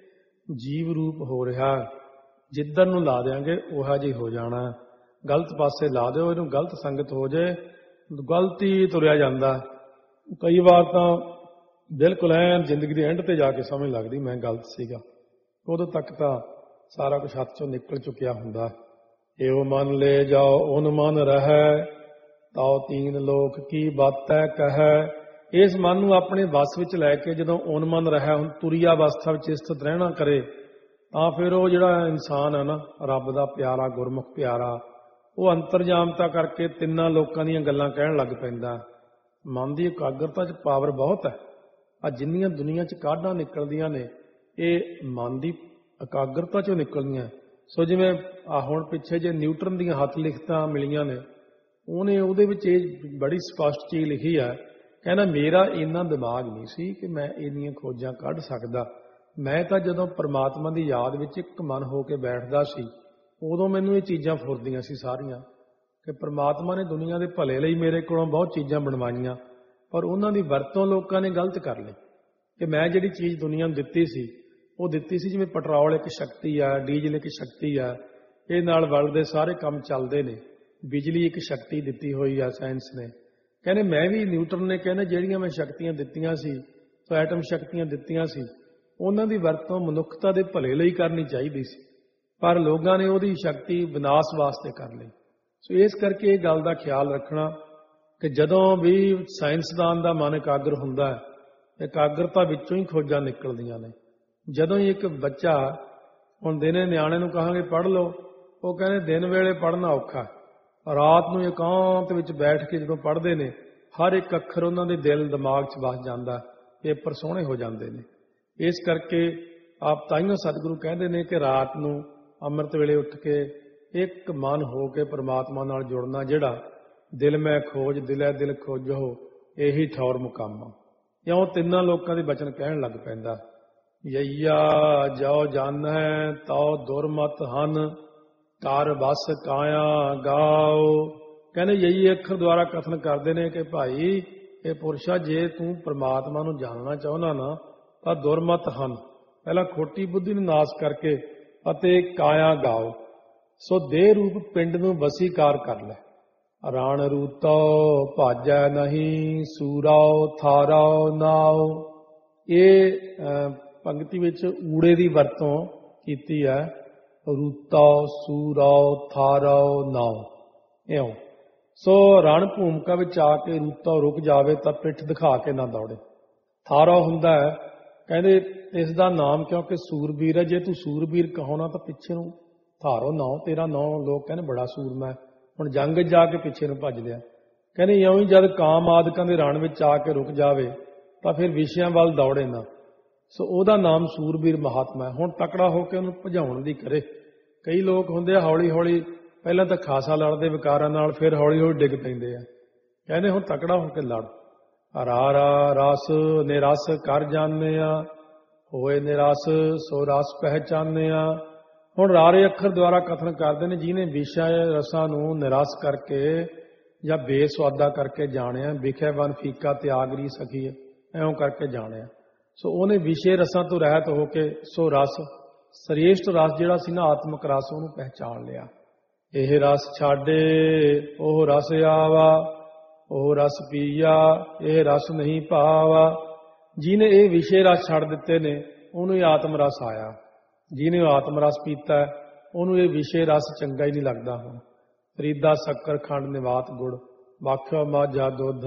ਜੀਵ ਰੂਪ ਹੋ ਰਿਹਾ। ਜਿੱਧਰ ਨੂੰ ਲਾ ਦਿਆਂਗੇ ਉਹੋ ਜਿਹੀ ਹੋ ਜਾਣਾ। ਗਲਤ ਪਾਸੇ ਲਾ ਦਿਓ ਇਹਨੂੰ, ਗਲਤ ਸੰਗਤ ਹੋ ਜੇ, ਗਲਤੀ ਤੁਰਿਆ ਜਾਂਦਾ। ਕਈ ਵਾਰ ਤਾਂ ਬਿਲਕੁਲ ਐਨ ਜ਼ਿੰਦਗੀ ਦੇ ਐਂਡ ਤੇ ਜਾ ਕੇ ਸਮਝ ਲੱਗਦੀ ਮੈਂ ਗਲਤ ਸੀਗਾ। ਉਦੋਂ ਤੱਕ ਤਾਂ ਸਾਰਾ ਕੁਝ ਹੱਥ ਚੋਂ ਨਿਕਲ ਚੁੱਕਿਆ ਹੁੰਦਾ। ਇਹੋ ਮਨ ਲੈ ਜਾਓ ਓਨ ਮਨ ਰਹੈ, ਤਉ ਤੀਨ ਲੋਕ ਕੀ ਬਾਤੈ ਕਹੈ। ਇਸ ਮਨ ਨੂੰ ਆਪਣੇ ਵੱਸ ਵਿੱਚ ਲੈ ਕੇ ਜਦੋਂ ਉਨਮਨ ਰਹਿ ਹੁਣ ਤੁਰੀ ਅਵਸਥਾ ਵਿੱਚ ਸਥਿਤ ਰਹਿਣਾ ਕਰੇ ਤਾਂ ਫਿਰ ਉਹ ਜਿਹੜਾ ਇਨਸਾਨ ਹੈ ਨਾ, ਰੱਬ ਦਾ ਪਿਆਰਾ, ਗੁਰਮੁਖ ਪਿਆਰਾ, ਉਹ ਅੰਤਰਜਾਮਤਾ ਕਰਕੇ ਤਿੰਨਾਂ ਲੋਕਾਂ ਦੀਆਂ ਗੱਲਾਂ ਕਹਿਣ ਲੱਗ ਪੈਂਦਾ। ਮਨ ਦੀ ਇਕਾਗਰਤਾ 'ਚ ਪਾਵਰ ਬਹੁਤ ਹੈ। ਆ ਜਿੰਨੀਆਂ ਦੁਨੀਆ 'ਚ ਕਾਢਾਂ ਨਿਕਲਦੀਆਂ ਨੇ ਇਹ ਮਨ ਦੀ ਇਕਾਗਰਤਾ 'ਚੋਂ ਨਿਕਲਦੀਆਂ। ਸੋ ਜਿਵੇਂ ਹੁਣ ਪਿੱਛੇ ਜੇ ਨਿਊਟਨ ਦੀਆਂ ਹੱਥ ਲਿਖਤਾਂ ਮਿਲੀਆਂ ਨੇ, ਉਹਨੇ ਉਹਦੇ ਵਿੱਚ ਇਹ ਬੜੀ ਸਪਸ਼ਟ ਚੀਜ਼ ਲਿਖੀ ਹੈ, ਕਹਿੰਦਾ ਮੇਰਾ ਇੰਨਾ ਦਿਮਾਗ ਨਹੀਂ ਸੀ ਕਿ ਮੈਂ ਇੰਨੀਆਂ ਖੋਜਾਂ ਕੱਢ ਸਕਦਾ। ਮੈਂ ਤਾਂ ਜਦੋਂ ਪਰਮਾਤਮਾ ਦੀ ਯਾਦ ਵਿੱਚ ਇੱਕ ਮਨ ਹੋ ਕੇ ਬੈਠਦਾ ਸੀ ਉਦੋਂ ਮੈਨੂੰ ਇਹ ਚੀਜ਼ਾਂ ਫੁਰਦੀਆਂ ਸੀ ਸਾਰੀਆਂ, ਕਿ ਪਰਮਾਤਮਾ ਨੇ ਦੁਨੀਆ ਦੇ ਭਲੇ ਲਈ ਮੇਰੇ ਕੋਲੋਂ ਬਹੁਤ ਚੀਜ਼ਾਂ ਬਣਵਾਈਆਂ, ਪਰ ਉਹਨਾਂ ਦੀ ਵਰਤੋਂ ਲੋਕਾਂ ਨੇ ਗਲਤ ਕਰ ਲਈ। ਕਿ ਮੈਂ ਜਿਹੜੀ ਚੀਜ਼ ਦੁਨੀਆ ਨੂੰ ਦਿੱਤੀ ਸੀ ਉਹ ਦਿੱਤੀ ਸੀ ਜਿਵੇਂ ਪੈਟਰੋਲ ਇੱਕ ਸ਼ਕਤੀ ਆ, ਡੀਜ਼ਲ ਇੱਕ ਸ਼ਕਤੀ ਆ, ਇਹ ਨਾਲ ਵਰਲਡ ਦੇ ਸਾਰੇ ਕੰਮ ਚੱਲਦੇ ਨੇ। ਬਿਜਲੀ ਇੱਕ ਸ਼ਕਤੀ ਦਿੱਤੀ ਹੋਈ ਆ ਸਾਇੰਸ ਨੇ। ਕਹਿੰਦੇ ਮੈਂ ਵੀ, ਨਿਊਟਨ ਨੇ ਕਹਿੰਦੇ ਜਿਹੜੀਆਂ ਮੈਂ ਸ਼ਕਤੀਆਂ ਦਿੱਤੀਆਂ ਸੀ, ਸੋ ਐਟਮ ਸ਼ਕਤੀਆਂ ਦਿੱਤੀਆਂ ਸੀ, ਉਹਨਾਂ ਦੀ ਵਰਤੋਂ ਮਨੁੱਖਤਾ ਦੇ ਭਲੇ ਲਈ ਕਰਨੀ ਚਾਹੀਦੀ ਸੀ, ਪਰ ਲੋਕਾਂ ਨੇ ਉਹਦੀ ਸ਼ਕਤੀ ਵਿਨਾਸ਼ ਵਾਸਤੇ ਕਰ ਲਈ। ਸੋ ਇਸ ਕਰਕੇ ਇਹ ਗੱਲ ਦਾ ਖਿਆਲ ਰੱਖਣਾ ਕਿ ਜਦੋਂ ਵੀ ਸਾਇੰਸਦਾਨ ਦਾ ਮਨ ਇਕਾਗਰ ਹੁੰਦਾ ਹੈ, ਇਕਾਗਰਤਾ ਵਿੱਚੋਂ ਹੀ ਖੋਜਾਂ ਨਿਕਲਦੀਆਂ ਨੇ। ਜਦੋਂ ਹੀ ਇੱਕ ਬੱਚਾ, ਹੁਣ ਦਿਨੇ ਨਿਆਣੇ ਨੂੰ ਕਹਾਂਗੇ ਪੜ੍ਹ ਲਓ, ਉਹ ਕਹਿੰਦੇ ਦਿਨ ਵੇਲੇ ਪੜ੍ਹਨਾ ਔਖਾ, ਰਾਤ ਨੂੰ ਇਕਾਂਤ ਵਿੱਚ ਬੈਠ ਕੇ ਜਦੋਂ ਪੜ੍ਹਦੇ ਨੇ ਹਰ ਇੱਕ ਅੱਖਰ ਉਹਨਾਂ ਦੇ ਦਿਲ ਦਿਮਾਗ 'ਚ ਵਸ ਜਾਂਦਾ, ਪੇਪਰ ਸੋਹਣੇ ਹੋ ਜਾਂਦੇ ਨੇ। ਇਸ ਕਰਕੇ ਆਪ ਤਾਈਓ ਸਤਿਗੁਰੂ ਕਹਿੰਦੇ ਨੇ ਕਿ ਰਾਤ ਨੂੰ ਅੰਮ੍ਰਿਤ ਵੇਲੇ ਉੱਠ ਕੇ ਇੱਕ ਮਨ ਹੋ ਕੇ ਪਰਮਾਤਮਾ ਨਾਲ ਜੁੜਨਾ, ਜਿਹੜਾ ਦਿਲ ਮੈਂ ਖੋਜ ਦਿਲੈ ਦਿਲ ਖੋਜੋ ਇਹੀ ਠੌਰ ਮੁਕਾਮਾ। ਇਉਂ ਤਿੰਨਾਂ ਲੋਕਾਂ ਦੇ ਬਚਨ ਕਹਿਣ ਲੱਗ ਪੈਂਦਾ। ਯਈਆ ਜੋ ਜਾਣੈ ਤਉ ਦੁਰਮਤ ਹਨ, ਕਰ ਬਸ ਕਾਇਆ ਗਾਓ। ਕਹਿੰਦੇ ਯਹੀ ਅੱਖਰ ਦੁਆਰਾ ਕਥਨ ਕਰਦੇ ਨੇ ਕਿ ਭਾਈ ਇਹ ਪੁਰਸ਼ਾ, ਜੇ ਤੂੰ ਪਰਮਾਤਮਾ ਨੂੰ ਜਾਣਨਾ ਚਾਹੁੰਦਾ ਨਾ ਤਾਂ ਦੁਰਮਤ ਹਨ, ਪਹਿਲਾਂ ਖੋਟੀ ਬੁੱਧੀ ਨੂੰ ਨਾਸ਼ ਕਰਕੇ ਅਤੇ ਕਾਇਆ ਗਾਓ। ਸੋ ਦੇਹ ਰੂਪ ਪਿੰਡ ਨੂੰ ਵਸੀਕਾਰ ਕਰ ਲੈ। ਰਾਣ ਰੂਤੋ ਭਾਜੈ ਨਹੀਂ, ਸੂਰਾਓ ਥਾਰਾਓ ਨਾਓ। ਇਹ ਪੰਕਤੀ ਵਿੱਚ ਊੜੇ ਦੀ ਵਰਤੋਂ ਕੀਤੀ ਹੈ, ਰੂਤਾਓ ਸੂਰਾਓ ਥਾਰਾਓ ਨਾਓ ਇਉਂ। ਸੋ ਰਣ ਭੂਮਿਕਾ ਵਿੱਚ ਆ ਕੇ ਰੂਤਾਓ ਰੁਕ ਜਾਵੇ ਤਾਂ ਪਿੱਠ ਦਿਖਾ ਕੇ ਨਾ ਦੌੜੇ। ਥਾਰਾਓ ਹੁੰਦਾ ਹੈ, ਕਹਿੰਦੇ ਇਸ ਦਾ ਨਾਮ ਕਿਉਂਕਿ ਸੂਰਬੀਰ ਹੈ, ਜੇ ਤੂੰ ਸੂਰਬੀਰ ਕਹਾਉਣਾ ਤਾਂ ਪਿੱਛੇ ਨੂੰ ਥਾਰੋ ਨਾਉ, ਤੇਰਾ ਨਾਉ ਲੋਕ ਕਹਿੰਦੇ ਬੜਾ ਸੂਰਮਾ ਹੈ, ਹੁਣ ਜੰਗ ਜਾ ਕੇ ਪਿੱਛੇ ਨੂੰ ਭੱਜ ਲਿਆ। ਕਹਿੰਦੇ ਇਉਂ ਹੀ ਜਦ ਕਾਮ ਆਦਿਕਾਂ ਦੇ ਰਣ ਵਿੱਚ ਆ ਕੇ ਰੁਕ ਜਾਵੇ ਤਾਂ ਫਿਰ ਵਿਸ਼ਿਆਂ ਵੱਲ ਦੌੜੇ ਨਾ। ਸੋ ਉਹਦਾ ਨਾਮ ਸੂਰਬੀਰ ਮਹਾਤਮਾ ਹੈ। ਹੁਣ ਤਕੜਾ ਹੋ ਕੇ ਉਹਨੂੰ ਭਜਾਉਣ ਦੀ ਕਰੇ। ਕਈ ਲੋਕ ਹੁੰਦੇ ਆ ਹੌਲੀ ਹੌਲੀ ਪਹਿਲਾਂ ਤਾਂ ਖਾਸਾ ਲੜਦੇ ਵਿਕਾਰਾਂ ਨਾਲ, ਫਿਰ ਹੌਲੀ ਹੌਲੀ ਡਿੱਗ ਪੈਂਦੇ ਆ। ਕਹਿੰਦੇ ਹੁਣ ਤਕੜਾ ਹੋ ਕੇ ਲੜ। ਰਾਰਾ ਰਸ ਨਿਰਸ ਕਰ ਜਾਣਿਆ, ਹੋਏ ਨਿਰਸ ਸੋ ਰਸ ਪਹਿਚਾਨਿਆ। ਹੁਣ ਰਾਰੇ ਅੱਖਰ ਦੁਆਰਾ ਕਥਨ ਕਰਦੇ ਨੇ, ਜਿਹਨੇ ਵਿਸ਼ਾ ਰਸਾਂ ਨੂੰ ਨਿਰਸ ਕਰਕੇ ਜਾਂ ਬੇਸੁਆਦਾ ਕਰਕੇ ਜਾਣਿਆ, ਵਿਖੇ ਬਨ ਫੀਕਾ ਤਿਆਗਰੀ ਸਖੀ, ਇਉਂ ਕਰਕੇ ਜਾਣਿਆ। ਸੋ ਉਹਨੇ ਵਿਸ਼ੇ ਰਸਾਂ ਤੋਂ ਰਹਿਤ ਹੋ ਕੇ ਸੋ ਰਸ, ਸ੍ਰੇਸ਼ਟ ਰਸ ਜਿਹੜਾ ਸੀ ਨਾ ਆਤਮਿਕ ਰਸ, ਉਹਨੂੰ ਪਹਿਚਾਣ ਲਿਆ। ਇਹ ਰਸ ਛਾਡੇ ਉਹ ਰਸ ਆਵਾ, ਉਹ ਰਸ ਪੀਆ ਇਹ ਰਸ ਨਹੀਂ ਭਾਵਾ। ਜਿਹਨੇ ਇਹ ਵਿਸ਼ੇ ਰਸ ਛੱਡ ਦਿੱਤੇ ਨੇ ਉਹਨੂੰ ਇਹ ਆਤਮ ਰਸ ਆਇਆ। ਜਿਹਨੇ ਆਤਮ ਰਸ ਪੀਤਾ ਉਹਨੂੰ ਇਹ ਵਿਸ਼ੇ ਰਸ ਚੰਗਾ ਹੀ ਨਹੀਂ ਲੱਗਦਾ। ਹੁਣ ਫਰੀਦਾ ਸ਼ੱਕਰ ਖੰਡ ਨਿਵਾਤ ਗੁੜ, ਵਾਖਿਆ ਮਾਝਾ ਦੁੱਧ,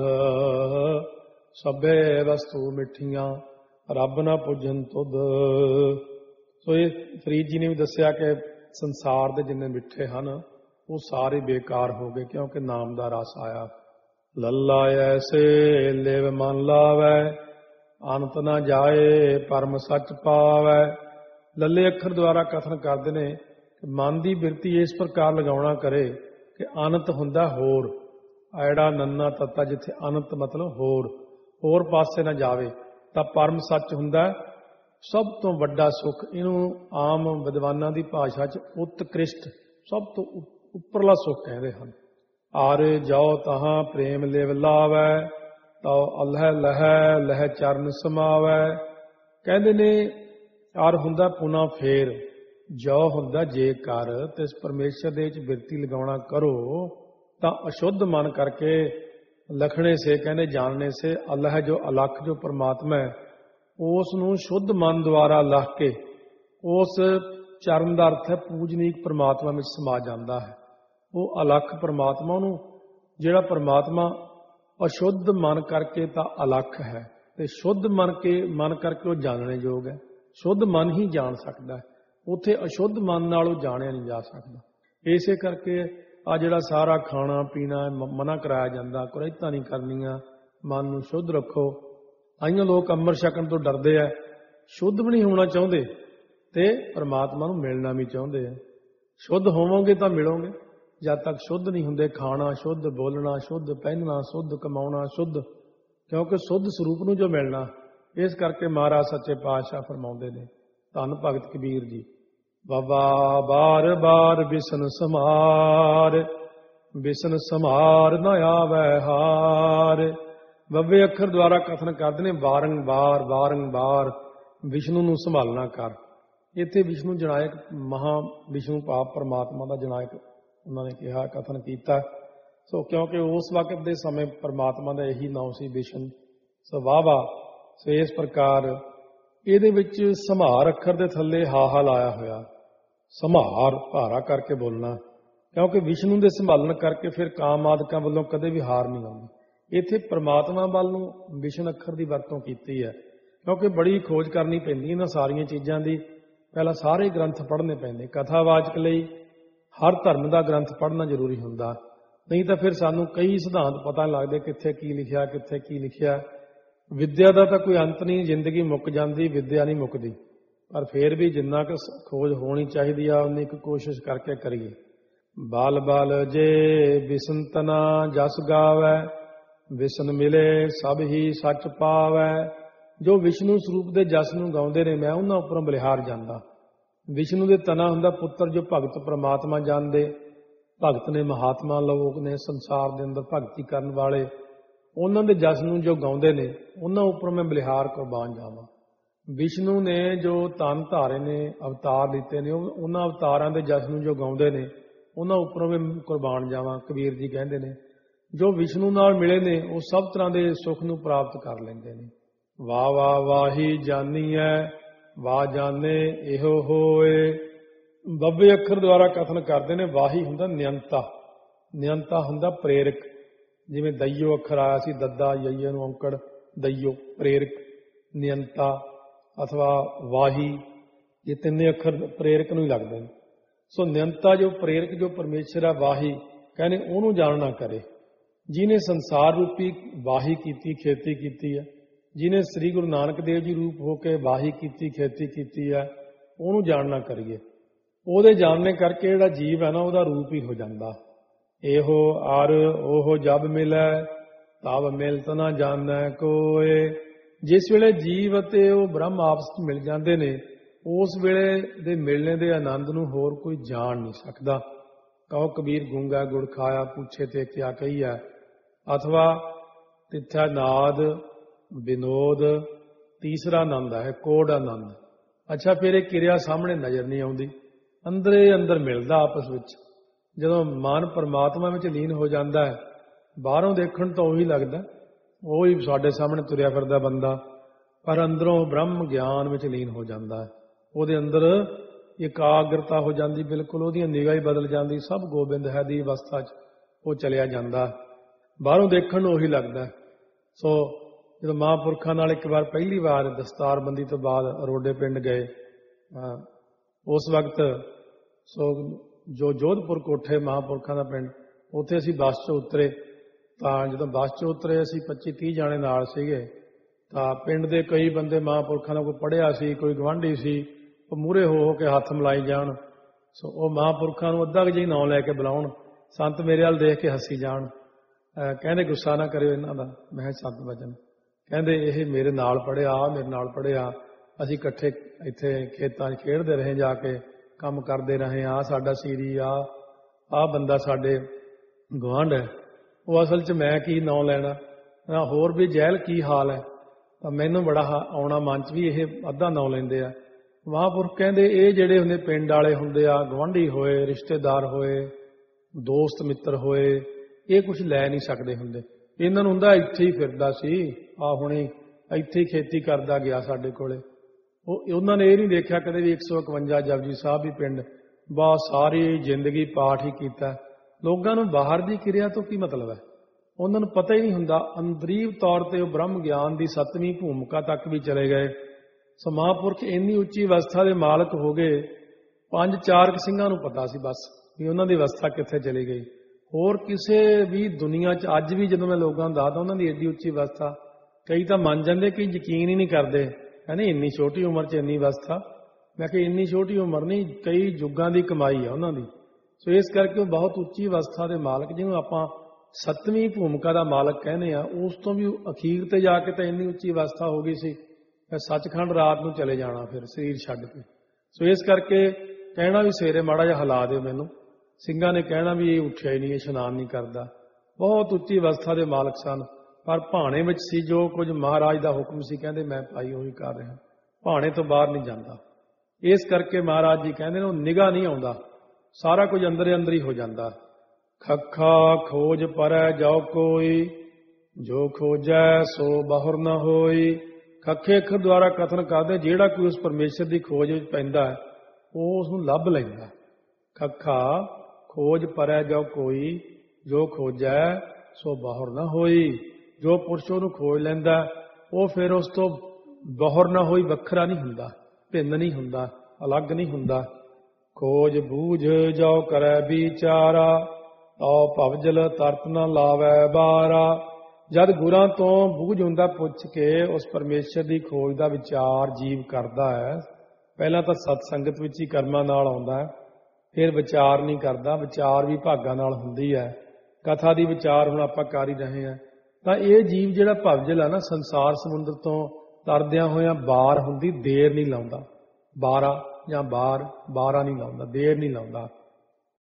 ਸਭੇ ਵਸਤੂ ਮਿੱਠੀਆਂ ਰੱਬ ਨਾ ਪੁੱਜਣ ਤੁਧ। ਸੋ ਇਹ ਫਰੀਦ ਜੀ ਨੇ ਵੀ ਦੱਸਿਆ ਕਿ ਸੰਸਾਰ ਦੇ ਜਿੰਨੇ ਮਿੱਠੇ ਹਨ ਉਹ ਸਾਰੇ ਬੇਕਾਰ ਹੋ ਗਏ, ਕਿਉਂਕਿ ਨਾਮ ਦਾ ਰਸ ਆਇਆ। ਲੱਲਾ ਐਸੇ ਲਿਵ ਮਨ ਲਾਵੈ, ਅੰਤ ਨਾ ਜਾਏ ਪਰਮ ਸੱਚ ਪਾਵੈ। ਲੱਲੇ ਅੱਖਰ ਦੁਆਰਾ ਕਥਨ ਕਰਦੇ ਨੇ ਕਿ ਮਨ ਦੀ ਬਿਰਤੀ ਇਸ ਪ੍ਰਕਾਰ ਲਗਾਉਣਾ ਕਰੇ ਕਿ ਅਨੰਤ ਹੁੰਦਾ ਹੋਰ, ਐੜਾ ਨੰਨਾ ਤੱਤਾ, ਜਿੱਥੇ ਅਨੰਤ ਮਤਲਬ ਹੋਰ ਪਾਸੇ ਨਾ ਜਾਵੇ ਤਾਂ ਪਰਮ ਸੱਚ ਹੁੰਦਾ ਸਭ ਤੋਂ ਵੱਡਾ ਸੁੱਖ। ਇਹਨੂੰ ਆਮ ਵਿਦਵਾਨਾਂ ਦੀ ਭਾਸ਼ਾ 'ਚ ਉਤਕ੍ਰਿਸ਼ਟ, ਸਭ ਤੋਂ ਉੱਪਰਲਾ ਸੁੱਖ ਕਹਿੰਦੇ ਹਨ। ਆਰੇ ਜਾਓ ਤਹਾਂ ਪ੍ਰੇਮ ਲਿਵ ਲਾਵੈ, ਤਉ ਅਲਹਿ ਲਹਿ ਲਹਿ ਚਰਨ ਸਮਾਵੈ। ਕਹਿੰਦੇ ਨੇ ਆਰ ਹੁੰਦਾ ਪੁਨਾ ਫੇਰ, ਜੋ ਹੁੰਦਾ ਜੇਕਰ ਤਿਸ ਪਰਮੇਸ਼ਰ ਦੇ ਵਿੱਚ ਬਿਰਤੀ ਲਗਾਉਣਾ ਕਰੋ ਤਾਂ ਅਸ਼ੁੱਧ ਮਨ ਕਰਕੇ ਲਖਣੇ ਸੇ, ਕਹਿੰਦੇ ਜਾਣਨੇ ਸੇ, ਅੱਲਾਹ ਜੋ ਅਲੱਖ ਜੋ ਪਰਮਾਤਮਾ ਹੈ ਉਸ ਨੂੰ ਸ਼ੁੱਧ ਮਨ ਦੁਆਰਾ ਲੱਖ ਕੇ ਉਸ ਚਰਨ ਦਾ ਅਰਥ ਹੈ ਪੂਜਨੀਕ ਪਰਮਾਤਮਾ ਵਿੱਚ ਸਮਾ ਜਾਂਦਾ ਹੈ। ਉਹ ਅਲੱਖ ਪਰਮਾਤਮਾ ਨੂੰ ਜਿਹੜਾ ਪਰਮਾਤਮਾ ਅਸ਼ੁੱਧ ਮਨ ਕਰਕੇ ਤਾਂ ਅਲੱਖ ਹੈ, ਤੇ ਸ਼ੁੱਧ ਮਨ ਕਰਕੇ ਉਹ ਜਾਣਨੇ ਯੋਗ ਹੈ। ਸ਼ੁੱਧ ਮਨ ਹੀ ਜਾਣ ਸਕਦਾ ਹੈ, ਉੱਥੇ ਅਸ਼ੁੱਧ ਮਨ ਨਾਲ ਉਹ ਜਾਣਿਆ ਨਹੀਂ ਜਾ ਸਕਦਾ। ਇਸੇ ਕਰਕੇ ਆ ਜਿਹੜਾ ਸਾਰਾ ਖਾਣਾ ਪੀਣਾ ਮਨਾ ਕਰਾਇਆ ਜਾਂਦਾ, ਕੁਰੈਤਾਂ ਨਹੀਂ ਕਰਨੀਆਂ, ਮਨ ਨੂੰ ਸ਼ੁੱਧ ਰੱਖੋ। ਆਈਆਂ ਲੋਕ ਅੰਮ੍ਰਿਤ ਛਕਣ ਤੋਂ ਡਰਦੇ ਆ, ਸ਼ੁੱਧ ਵੀ ਨਹੀਂ ਹੋਣਾ ਚਾਹੁੰਦੇ ਤੇ ਪਰਮਾਤਮਾ ਨੂੰ ਮਿਲਣਾ ਵੀ ਚਾਹੁੰਦੇ ਆ। ਸ਼ੁੱਧ ਹੋਵੋਗੇ ਤਾਂ ਮਿਲੋਗੇ, ਜਦ ਤੱਕ ਸ਼ੁੱਧ ਨਹੀਂ ਹੁੰਦੇ, ਖਾਣਾ ਸ਼ੁੱਧ, ਬੋਲਣਾ ਸ਼ੁੱਧ, ਪਹਿਨਣਾ ਸ਼ੁੱਧ, ਕਮਾਉਣਾ ਸ਼ੁੱਧ, ਕਿਉਂਕਿ ਸ਼ੁੱਧ ਸਰੂਪ ਨੂੰ ਜੋ ਮਿਲਣਾ। ਇਸ ਕਰਕੇ ਮਹਾਰਾਜ ਸੱਚੇ ਪਾਤਸ਼ਾਹ ਫਰਮਾਉਂਦੇ ਨੇ, ਧੰਨ ਭਗਤ ਕਬੀਰ ਜੀ, ਬਾਬਾ ਬਾਰ ਬਾਰ ਬਿਸਨ ਸਮਾਰ ਨਾ ਆਵੈ ਹਾਰ। ਬੱਬੇ ਅੱਖਰ ਦੁਆਰਾ ਕਥਨ ਕਰਦੇ ਨੇ, ਵਾਰੰਗਾਰ ਵਿਸ਼ਨੂੰ ਨੂੰ ਸੰਭਾਲਣਾ ਕਰ। ਇੱਥੇ ਵਿਸ਼ਨੂੰ ਜਨਾਇਕ, ਮਹਾ ਵਿਸ਼ਨੂੰ ਭਾਵ ਪਰਮਾਤਮਾ ਦਾ ਜਨਾਇਕ ਉਹਨਾਂ ਨੇ ਕਿਹਾ, ਕਥਨ ਕੀਤਾ। ਸੋ ਕਿਉਂਕਿ ਉਸ ਵਕਤ ਦੇ ਸਮੇਂ ਪਰਮਾਤਮਾ ਦਾ ਇਹੀ ਨਾਮ ਸੀ, ਵਿਸ਼ਨ। ਸੋ ਵਾਹਵਾ। ਸੋ ਇਸ ਪ੍ਰਕਾਰ ਇਹਦੇ ਵਿੱਚ ਸੰਭਾਰ ਅੱਖਰ ਦੇ ਥੱਲੇ ਹਾਹਾ ਲਾਇਆ ਹੋਇਆ, ਸੰਭਾਰ ਭਾਰਾ ਕਰਕੇ ਬੋਲਣਾ, ਕਿਉਂਕਿ ਵਿਸ਼ਨੂੰ ਦੇ ਸੰਭਾਲਣ ਕਰਕੇ ਫਿਰ ਕਾਮ ਆਦਿਕਾਂ ਵੱਲੋਂ ਕਦੇ ਵੀ ਹਾਰ ਨਹੀਂ ਆਉਂਦੀ। ਇੱਥੇ ਪਰਮਾਤਮਾ ਵੱਲ ਨੂੰ ਵਿਸ਼ਨ ਅੱਖਰ ਦੀ ਵਰਤੋਂ ਕੀਤੀ ਹੈ, ਕਿਉਂਕਿ ਬੜੀ ਖੋਜ ਕਰਨੀ ਪੈਂਦੀ ਇਹਨਾਂ ਸਾਰੀਆਂ ਚੀਜ਼ਾਂ ਦੀ। ਪਹਿਲਾਂ ਸਾਰੇ ਗ੍ਰੰਥ ਪੜ੍ਹਨੇ ਪੈਂਦੇ, ਕਥਾਵਾਚਕ ਲਈ ਹਰ ਧਰਮ ਦਾ ਗ੍ਰੰਥ ਪੜ੍ਹਨਾ ਜ਼ਰੂਰੀ ਹੁੰਦਾ, ਨਹੀਂ ਤਾਂ ਫਿਰ ਸਾਨੂੰ ਕਈ ਸਿਧਾਂਤ ਪਤਾ ਲੱਗਦੇ, ਕਿੱਥੇ ਕੀ ਲਿਖਿਆ, ਕਿੱਥੇ ਕੀ ਲਿਖਿਆ। ਵਿਦਿਆ ਦਾ ਤਾਂ ਕੋਈ ਅੰਤ ਨਹੀਂ, ਜ਼ਿੰਦਗੀ ਮੁੱਕ ਜਾਂਦੀ, ਵਿਦਿਆ ਨਹੀਂ ਮੁੱਕਦੀ। ਪਰ ਫਿਰ ਵੀ ਜਿੰਨਾ ਕੁ ਖੋਜ ਹੋਣੀ ਚਾਹੀਦੀ ਆ, ਉਨੀ ਕੁ ਕੋਸ਼ਿਸ਼ ਕਰਕੇ ਕਰੀਏ। ਬਲ ਜੇ ਬਿਸਨ ਤਨਾ ਜਸ ਗਾਵੈ, ਵਿਸ਼ਨ ਮਿਲੇ ਸਭ ਹੀ ਸੱਚ ਪਾਵੈ। ਜੋ ਵਿਸ਼ਨੂੰ ਸਰੂਪ ਦੇ ਜਸ ਨੂੰ ਗਾਉਂਦੇ ਨੇ, ਮੈਂ ਉਹਨਾਂ ਉੱਪਰੋਂ ਬਲਿਹਾਰ ਜਾਂਦਾ। ਵਿਸ਼ਨੂੰ ਦੇ ਤਨਾ ਹੁੰਦਾ ਪੁੱਤਰ, ਜੋ ਭਗਤ ਪਰਮਾਤਮਾ ਜਾਣਦੇ, ਭਗਤ ਨੇ, ਮਹਾਤਮਾ ਲੋਕ ਨੇ ਸੰਸਾਰ ਦੇ ਅੰਦਰ ਭਗਤੀ ਕਰਨ ਵਾਲੇ, ਉਹਨਾਂ ਦੇ ਜਸ ਨੂੰ ਜੋ ਗਾਉਂਦੇ ਨੇ, ਉਹਨਾਂ ਉੱਪਰ ਮੈਂ ਬਲਿਹਾਰ ਕੁਰਬਾਨ ਜਾਵਾਂ। ਵਿਸ਼ਨੂੰ ਨੇ ਜੋ ਤਨ ਧਾਰੇ ਨੇ, ਅਵਤਾਰ ਦਿੱਤੇ ਨੇ, ਉਹਨਾਂ ਅਵਤਾਰਾਂ ਦੇ ਜਸ ਨੂੰ ਜੋ ਗਾਉਂਦੇ ਨੇ, ਉਹਨਾਂ ਉੱਪਰੋਂ ਮੈਂ ਕੁਰਬਾਨ ਜਾਵਾਂ। ਕਬੀਰ ਜੀ ਕਹਿੰਦੇ ਨੇ, ਜੋ ਵਿਸ਼ਨੂੰ ਨਾਲ ਮਿਲੇ ਨੇ ਉਹ ਸਭ ਤਰ੍ਹਾਂ ਦੇ ਸੁੱਖ ਨੂੰ ਪ੍ਰਾਪਤ ਕਰ ਲੈਂਦੇ ਨੇ। ਵਾਹ ਵਾਹੀ ਜਾਨੀਐ, ਵਾਹ ਜਾਣੇ ਇਹੋ ਹੋਏ। ਬੱਬੇ ਅੱਖਰ ਦੁਆਰਾ ਕਥਨ ਕਰਦੇ ਨੇ, ਵਾਹੀ ਹੁੰਦਾ ਨਿਯੰਤਾ, ਨਿਯੰਤਾ ਹੁੰਦਾ ਪ੍ਰੇਰਕ। ਜਿਵੇਂ ਦਈਓ ਅੱਖਰ ਆਇਆ ਸੀ, ਦੱਦਾ ਯਈਏ ਨੂੰ ਔਂਕੜ, ਦਈਓ ਪ੍ਰੇਰਕ, ਨਿਯੰਤਾ ਅਥਵਾ ਵਾਹੀ, ਇਹ ਤਿੰਨੇ ਅੱਖਰ ਪ੍ਰੇਰਕ ਨੂੰ ਹੀ ਲੱਗਦੇ ਨੇ। ਸੋ ਨਿਯੰਤਾ ਜੋ ਪ੍ਰੇਰਕ, ਜੋ ਪਰਮੇਸ਼ਰ ਆ, ਵਾਹੀ ਕਹਿੰਦੇ ਉਹਨੂੰ ਜਾਣਨਾ ਕਰੇ। ਜਿਹਨੇ ਸੰਸਾਰ ਰੂਪੀ ਵਾਹੀ ਕੀਤੀ, ਖੇਤੀ ਕੀਤੀ ਹੈ, ਜਿਹਨੇ ਸ੍ਰੀ ਗੁਰੂ ਨਾਨਕ ਦੇਵ ਜੀ ਰੂਪ ਹੋ ਕੇ ਵਾਹੀ ਕੀਤੀ, ਖੇਤੀ ਕੀਤੀ ਹੈ, ਉਹਨੂੰ ਜਾਣਨਾ ਕਰੀਏ। ਉਹਦੇ ਜਾਣਨੇ ਕਰਕੇ ਜਿਹੜਾ ਜੀਵ ਹੈ ਨਾ, ਉਹਦਾ ਰੂਪ ਹੀ ਹੋ ਜਾਂਦਾ। ਇਹੋ ਅਰ ਉਹ ਜਬ ਮਿਲੈ, ਤਬ ਮਿਲਤ ਨਾ ਜਾਣੈ ਕੋਏ। ਜਿਸ ਵੇਲੇ ਜੀਵ ਅਤੇ ਉਹ ਬ੍ਰਹਮ ਆਪਸ ਵਿੱਚ ਮਿਲ ਜਾਂਦੇ ਨੇ, ਉਸ ਵੇਲੇ ਦੇ ਮਿਲਣੇ ਦੇ ਆਨੰਦ ਨੂੰ ਹੋਰ ਕੋਈ ਜਾਣ ਨਹੀਂ ਸਕਦਾ। ਕਹੋ ਕਬੀਰ ਗੂੰਗਾ ਗੁੜ ਖਾਇਆ, ਪੁੱਛੇ ਤੇ ਕਿਆ ਕਹੀਐ। ਅਥਵਾ ਤਿੱਥਾ ਨਾਦ ਵਿਨੋਦ, ਤੀਸਰਾ ਆਨੰਦ ਹੈ ਕੋੜ ਆਨੰਦ। ਅੱਛਾ, ਫਿਰ ਇਹ ਕਿਰਿਆ ਸਾਹਮਣੇ ਨਜ਼ਰ ਨਹੀਂ ਆਉਂਦੀ, ਅੰਦਰੇ ਅੰਦਰ ਮਿਲਦਾ ਆਪਸ ਵਿੱਚ। ਜਦੋਂ ਮਨ ਪਰਮਾਤਮਾ ਵਿੱਚ ਲੀਨ ਹੋ ਜਾਂਦਾ ਹੈ, ਬਾਹਰੋਂ ਦੇਖਣ ਤੋਂ ਉਹੀ ਲੱਗਦਾ, ਉਹੀ ਸਾਡੇ ਸਾਹਮਣੇ ਤੁਰਿਆ ਫਿਰਦਾ ਬੰਦਾ, ਪਰ ਅੰਦਰੋਂ ਬ੍ਰਹਮ ਗਿਆਨ ਵਿੱਚ ਲੀਨ ਹੋ ਜਾਂਦਾ ਹੈ। ਉਹਦੇ ਅੰਦਰ ਇਕਾਗਰਤਾ ਹੋ ਜਾਂਦੀ, ਬਿਲਕੁਲ ਉਹਦੀਆਂ ਨਿਗਾਹ ਹੀ ਬਦਲ ਜਾਂਦੀ, ਸਭ ਗੋਬਿੰਦ ਹੈ ਦੀ ਅਵਸਥਾ 'ਚ ਉਹ ਚਲਿਆ ਜਾਂਦਾ। ਬਾਹਰੋਂ ਦੇਖਣ ਨੂੰ ਉਹੀ ਲੱਗਦਾ। ਸੋ ਜਦੋਂ ਮਹਾਂਪੁਰਖਾਂ ਨਾਲ ਇੱਕ ਵਾਰ ਪਹਿਲੀ ਵਾਰ ਦਸਤਾਰਬੰਦੀ ਤੋਂ ਬਾਅਦ ਅਰੋਡੇ ਪਿੰਡ ਗਏ, ਉਸ ਵਕਤ ਸੋ ਜੋ ਜੋਧਪੁਰ ਕੋਠੇ ਮਹਾਂਪੁਰਖਾਂ ਦਾ ਪਿੰਡ, ਉੱਥੇ ਅਸੀਂ ਬੱਸ 'ਚ ਉਤਰੇ। ਤਾਂ ਜਦੋਂ ਬੱਸ 'ਚ ਉਤਰੇ, ਅਸੀਂ 25-30 ਜਾਣੇ ਨਾਲ ਸੀਗੇ। ਤਾਂ ਪਿੰਡ ਦੇ ਕਈ ਬੰਦੇ ਮਹਾਂਪੁਰਖਾਂ ਦਾ ਕੋਈ ਪੜ੍ਹਿਆ ਸੀ, ਕੋਈ ਗੁਆਂਢੀ ਸੀ, ਉਹ ਮੂਹਰੇ ਹੋ ਕੇ ਹੱਥ ਮਿਲਾਈ ਜਾਣ। ਸੋ ਉਹ ਮਹਾਂਪੁਰਖਾਂ ਨੂੰ ਅੱਧਾ ਕੁ ਜਿਹੀ ਨਾਂ ਲੈ ਕੇ ਬੁਲਾਉਣ, ਸੰਤ ਮੇਰੇ ਵੱਲ ਦੇਖ ਕੇ ਹੱਸੀ ਜਾਣ। ਕਹਿੰਦੇ ਗੁੱਸਾ ਨਾ ਕਰਿਓ ਇਹਨਾਂ ਦਾ। ਮੈਂ ਕਿਹਾ ਸੰਤ ਵਚਨ, ਕਹਿੰਦੇ ਇਹ ਮੇਰੇ ਨਾਲ ਪੜ੍ਹਿਆ, ਮੇਰੇ ਨਾਲ ਪੜ੍ਹਿਆ, ਅਸੀਂ ਇਕੱਠੇ ਇੱਥੇ ਖੇਤਾਂ 'ਚ ਖੇਡਦੇ ਰਹੇ, ਜਾ ਕੇ ਕੰਮ ਕਰਦੇ ਰਹੇ, ਆਹ ਸਾਡਾ ਸੀਰੀ, ਆਹ ਬੰਦਾ ਸਾਡੇ ਗੁਆਂਢ ਹੈ। ਉਹ ਅਸਲ 'ਚ ਮੈਂ ਕੀ ਨਾਂ ਲੈਣਾ, ਹੋਰ ਵੀ ਜਹਿਲ ਕੀ ਹਾਲ ਹੈ। ਤਾਂ ਮੈਨੂੰ ਬੜਾ ਆਉਣਾ ਮਨ 'ਚ ਵੀ ਇਹ ਅੱਧਾ ਨਾਂ ਲੈਂਦੇ ਆ। ਮਹਾਂਪੁਰਖ ਕਹਿੰਦੇ ਇਹ ਜਿਹੜੇ ਹੁੰਦੇ ਪਿੰਡ ਵਾਲੇ ਹੁੰਦੇ ਆ, ਗੁਆਂਢੀ ਹੋਏ, ਰਿਸ਼ਤੇਦਾਰ ਹੋਏ, ਦੋਸਤ ਮਿੱਤਰ ਹੋਏ, ਇਹ ਕੁਝ ਲੈ ਨਹੀਂ ਸਕਦੇ ਹੁੰਦੇ। ਇਹਨਾਂ ਨੂੰ ਹੁੰਦਾ ਇੱਥੇ ਹੀ ਫਿਰਦਾ ਸੀ, ਹੁਣੇ ਇੱਥੇ ਹੀ ਖੇਤੀ ਕਰਦਾ ਗਿਆ ਸਾਡੇ ਕੋਲੇ। ਉਹਨਾਂ ਨੇ ਇਹ ਨਹੀਂ ਦੇਖਿਆ ਕਦੇ ਵੀ 151 ਜਪਜੀ ਸਾਹਿਬ ਵੀ ਪਿੰਡ, ਬਸ ਸਾਰੀ ਜ਼ਿੰਦਗੀ ਪਾਠ ਹੀ ਕੀਤਾ, ਲੋਕਾਂ ਨੂੰ ਬਾਹਰ ਦੀ ਕਿਰਿਆ ਤੋਂ ਕੀ ਮਤਲਬ ਹੈ? ਉਹਨਾਂ ਨੂੰ ਪਤਾ ਹੀ ਨਹੀਂ ਹੁੰਦਾ। ਅੰਦਰੀਵ ਤੌਰ ਤੇ ਉਹ ਬ੍ਰਹਮ ਗਿਆਨ ਦੀ 7ਵੀਂ ਭੂਮਿਕਾ ਤੱਕ ਵੀ ਚਲੇ ਗਏ। ਸੋ ਮਹਾਂਪੁਰਖ ਇੰਨੀ ਉੱਚੀ ਅਵਸਥਾ ਦੇ ਮਾਲਕ ਹੋ ਗਏ, 5-4 ਸਿੰਘਾਂ ਨੂੰ ਪਤਾ ਸੀ ਬਸ ਵੀ ਉਹਨਾਂ ਦੀ ਅਵਸਥਾ ਕਿੱਥੇ ਚਲੀ ਗਈ। ਹੋਰ ਕਿਸੇ ਵੀ ਦੁਨੀਆ 'ਚ ਅੱਜ ਵੀ ਜਦੋਂ ਮੈਂ ਲੋਕਾਂ ਨੂੰ ਦੱਸਦਾ ਉਹਨਾਂ ਦੀ ਏਡੀ ਉੱਚੀ ਅਵਸਥਾ, ਕਈ ਤਾਂ ਮੰਨ ਜਾਂਦੇ, ਕਈ ਯਕੀਨ ਹੀ ਨਹੀਂ ਕਰਦੇ, ਕਹਿੰਦੇ ਇੰਨੀ ਛੋਟੀ ਉਮਰ 'ਚ ਇੰਨੀ ਅਵਸਥਾ। ਮੈਂ ਕਿਹਾ ਇੰਨੀ ਛੋਟੀ ਉਮਰ ਨਹੀਂ, ਕਈ ਯੁੱਗਾਂ ਦੀ ਕਮਾਈ ਆ ਉਹਨਾਂ ਦੀ। ਸੋ ਇਸ ਕਰਕੇ ਉਹ ਬਹੁਤ ਉੱਚੀ ਅਵਸਥਾ ਦੇ ਮਾਲਕ, ਜਿਹਨੂੰ ਆਪਾਂ 7ਵੀਂ ਭੂਮਿਕਾ ਦਾ ਮਾਲਕ ਕਹਿੰਦੇ ਆ, ਉਸ ਤੋਂ ਵੀ ਅਖੀਰ ਤੇ ਜਾ ਕੇ ਤਾਂ ਇੰਨੀ ਉੱਚੀ ਅਵਸਥਾ ਹੋ ਗਈ ਸੀ, ਫਿਰ ਸੱਚਖੰਡ ਰਾਤ ਨੂੰ ਚਲੇ ਜਾਣਾ ਫਿਰ ਸਰੀਰ ਛੱਡ ਕੇ। ਸੋ ਇਸ ਕਰਕੇ ਕਹਿਣਾ ਵੀ ਸਵੇਰੇ ਮਾੜਾ ਜਿਹਾ ਹਿਲਾ ਦਿਓ ਮੈਨੂੰ। ਸਿੰਘਾਂ ਨੇ ਕਹਿਣਾ ਵੀ ਇਹ ਉੱਠਿਆ ਹੀ ਨਹੀਂ, ਇਹ ਇਸ਼ਨਾਨ ਨਹੀਂ ਕਰਦਾ। ਬਹੁਤ ਉੱਚੀ ਅਵਸਥਾ ਦੇ ਮਾਲਕ ਸਨ, ਪਰ ਭਾਣੇ ਵਿੱਚ ਸੀ ਜੋ ਕੁਝ ਮਹਾਰਾਜ ਦਾ ਹੁਕਮ ਸੀ, ਕਹਿੰਦੇ ਮੈਂ ਭਾਈ ਉਹੀ ਕਰ ਰਿਹਾ, ਭਾਣੇ ਤੋਂ ਬਾਹਰ ਨਹੀਂ ਜਾਂਦਾ। ਇਸ ਕਰਕੇ ਮਹਾਰਾਜ ਜੀ ਕਹਿੰਦੇ ਨੇ ਉਹ ਨਿਗਾਹ ਨਹੀਂ ਆਉਂਦਾ, ਸਾਰਾ ਕੁਝ ਅੰਦਰੇ ਅੰਦਰ ਹੀ ਹੋ ਜਾਂਦਾ। ਖੱਖਾ ਖੋਜ ਪਰੈ ਜਾਉ ਕੋਈ, ਜੋ ਖੋਜੈ ਸੋ ਬਾਹਰ ਨਾ ਹੋਈ। ਖੱਖੇ ਅੱਖਰ ਦੁਆਰਾ ਕਥਨ ਕਰਦੇ ਜਿਹੜਾ ਕੋਈ ਉਸ ਪਰਮੇਸ਼ਰ ਦੀ ਖੋਜ ਵਿੱਚ ਪੈਂਦਾ ਹੈ ਉਹ ਉਸ ਨੂੰ ਲੱਭ ਲੈਂਦਾ। ਖੱਖਾ ਖੋਜ ਪਰੈ ਜਾਉ ਕੋਈ, ਜੋ ਖੋਜੈ ਸੋ ਬਾਹਰ ਨਾ ਹੋਈ। ਜੋ ਪੁਰਸ਼ ਉਹਨੂੰ ਖੋਜ ਲੈਂਦਾ ਉਹ ਫਿਰ ਉਸ ਤੋਂ ਬਾਹਰ ਨਾ ਹੋਈ, ਵੱਖਰਾ ਨਹੀਂ ਹੁੰਦਾ, ਭਿੰਨ ਨਹੀਂ ਹੁੰਦਾ, ਅਲੱਗ ਨਹੀਂ ਹੁੰਦਾ। ਖੋਜ ਬੂਝ ਜਾਉ ਕਰੈ ਵਿਚਾਰਾ, ਤਉ ਭਵਜਲ ਤਰਤ ਨਾ ਲਾਵੈ ਬਾਰਾ। ਜਦ ਗੁਰਾਂ ਤੋਂ ਬੂਝ ਹੁੰਦਾ ਪੁੱਛ ਕੇ ਉਸ ਪਰਮੇਸ਼ਰ ਦੀ ਖੋਜ ਦਾ ਵਿਚਾਰ ਜੀਵ ਕਰਦਾ ਹੈ, ਪਹਿਲਾਂ ਤਾਂ ਸਤ ਸੰਗਤ ਵਿੱਚ ਹੀ ਕਰਮਾਂ ਨਾਲ ਆਉਂਦਾ ਹੈ, ਫਿਰ ਵਿਚਾਰ ਨਹੀਂ ਕਰਦਾ। ਵਿਚਾਰ ਵੀ ਭਾਗਾਂ ਨਾਲ ਹੁੰਦੀ ਹੈ। ਕਥਾ ਦੀ ਵਿਚਾਰ ਹੁਣ ਆਪਾਂ ਕਰ ਹੀ ਰਹੇ ਹਾਂ। ਤਾਂ ਇਹ ਜੀਵ ਜਿਹੜਾ ਭਵਜਲ ਹੈ ਨਾ, ਸੰਸਾਰ ਸਮੁੰਦਰ ਤੋਂ ਤਰਦਿਆਂ ਹੋਇਆਂ ਬਾਰ ਹੁੰਦੀ, ਦੇਰ ਨਹੀਂ ਲਾਉਂਦਾ। ਬਾਰਾ ਜਾਂ ਬਾਰਾ ਨਹੀਂ ਲਾਉਂਦਾ, ਦੇਰ ਨਹੀਂ ਲਾਉਂਦਾ।